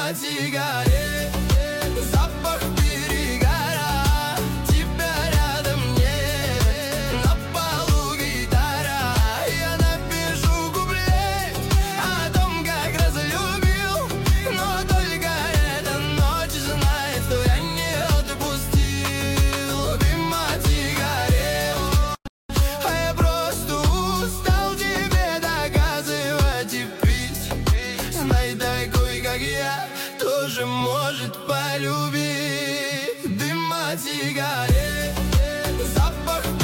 сигарет, запах перегара, тебя рядом нет, на полу гитара. Я напишу куплет о том, как разлюбил, но только эта ночь знает, что я не отпустил дым от сигарет. А я просто устал тебе доказывать и пить. Знай такой, как я, тоже может полюбить. Дым от сигарет, запах